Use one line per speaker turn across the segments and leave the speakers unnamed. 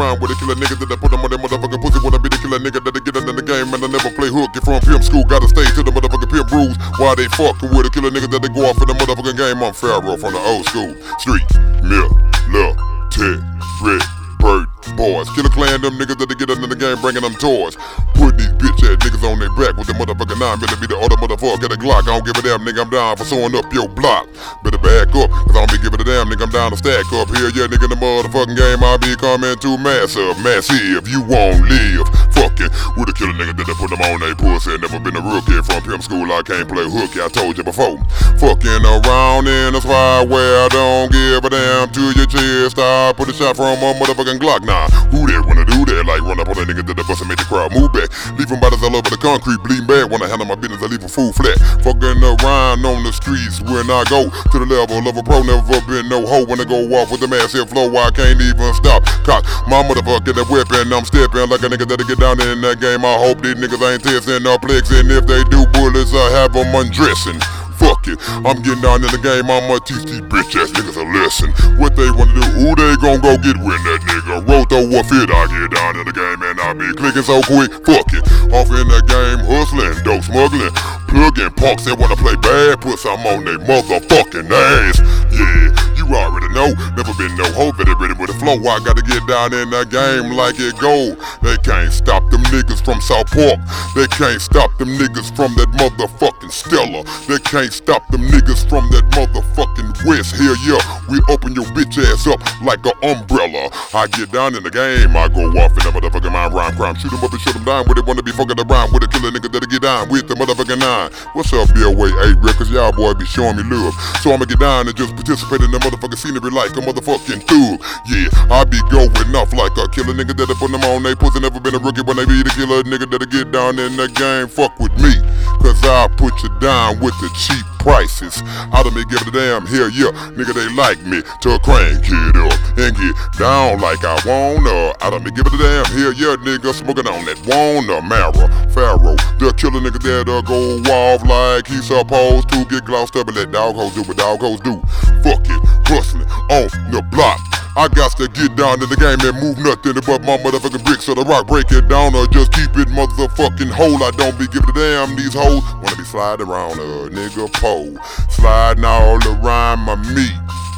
around with a killer nigga that I put on that motherfucking pussy. Wanna be the killer nigga that they get under the game, and I never play hook. Get from pimp school, gotta stay to the motherfucking pimp rules. While they fucking with a killer nigga that they go off in the motherfucking game. I'm Pharaoh from the old school. Street, Mill, Lil, Ted, Red, Bird, boys. Killer Clan, them niggas that they get under the game, bringing them toys. Put these bitch ass niggas on their back with the motherfucking 9. Better be the other motherfucker, get a Glock. I don't give a damn, nigga, I'm down for sewing up your block. Better back up, cause I don't be giving a damn, nigga, I'm down to stack up. Here, yeah, nigga, in the motherfucking game, I'll be coming to massive. You won't live. Fucking with a killer nigga that they put them on they pussy. Never been a rookie from pimp school, I can't play hooky, I told you before. Fucking around in a spot where I don't give a damn to your chest. I put a shot from a motherfucking Glock. Nah, who that wanna do that? Like run up on a nigga that the bust and make the crowd move back. Leave them bodies all over the concrete, bleeding bad. When I handle my business, I leave a fool flat. Fucking around on the streets when I go to the level of a pro. Never been no hoe when I go off with the massive flow. I can't even stop. Cause my motherfucker that whipping, I'm stepping like a nigga that'll get down in that game. I hope these niggas ain't testing no plex, and if they do bullets, I have them undressing. Fuck it, I'm getting down in the game, I'ma teach these bitch ass niggas a lesson. What they wanna do, who they gon' go get when that nigga roto or fit? I get down in the game and I be clicking so quick. Fuck it, off in the game, hustling, dope smuggling, plugging punks that wanna play bad, put some on they motherfucking ass. Yeah, you already know, never been no hoe, better ready with the flow. I gotta get down in the game like it go. They can't stop them niggas from South Park. They can't stop them niggas from that motherfucking Stella. They can't stop them niggas from that motherfucking West. Here, yeah, we open your bitch ass up like an umbrella. I get down in the game, I go off in the motherfucking mind rhyme crime. Shoot them up and shut them down. Where they wanna be fucking around with a killer nigga that'll get down with the motherfucking 9. What's up, BOA 8 Records? Y'all boys be showing me love. So I'ma get down and just participate in the motherfucking scenery like a motherfucking thug. Yeah, I be going off like a killer nigga that'll put them on they pussy. Never been a rookie when they be the killer nigga that'll get down in the game. Fuck with me, cause I'll put you down with the cheap prices. I don't be giving a damn. Here, yeah, nigga, they like me to crank it up and get down like I wanna. I don't be giving a damn. Here, yeah, nigga, smoking on that wanna. Pharaoh, the killer nigga that'll go off like he's supposed to. Get glossed up and let dog hoes do what dog hoes do. Fuck it, hustling on the block. I got to get down in the game and move nothing but my motherfucking bricks of the rock. Break it down or just keep it motherfucking whole. I don't be giving a damn. These hoes wanna be sliding around a nigga pole, sliding all around my meat.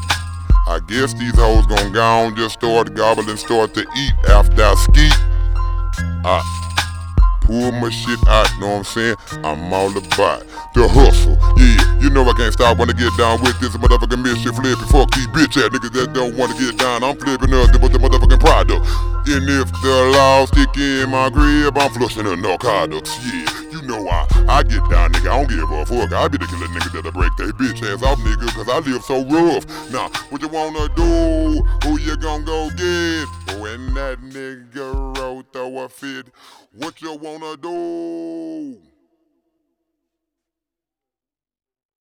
I guess these hoes gon' go on, just start gobbling, start to eat after I skeet. I pull my shit out, know what I'm saying? I'm all about the hustle. Yeah, you know I can't stop when I get down with this motherfucking mischief flipping. Fuck these bitch ass niggas that don't wanna get down. I'm flipping nothing but the motherfucking product. And if the law stick in my crib, I'm flushing the narcotics. Yeah, you know I get down, nigga. I don't give a fuck. I be the killer nigga that'll break that bitch ass off, nigga, cause I live so rough. Now, what you wanna do? Who you gon' go get? When that nigga wrote a fit, what you wanna do?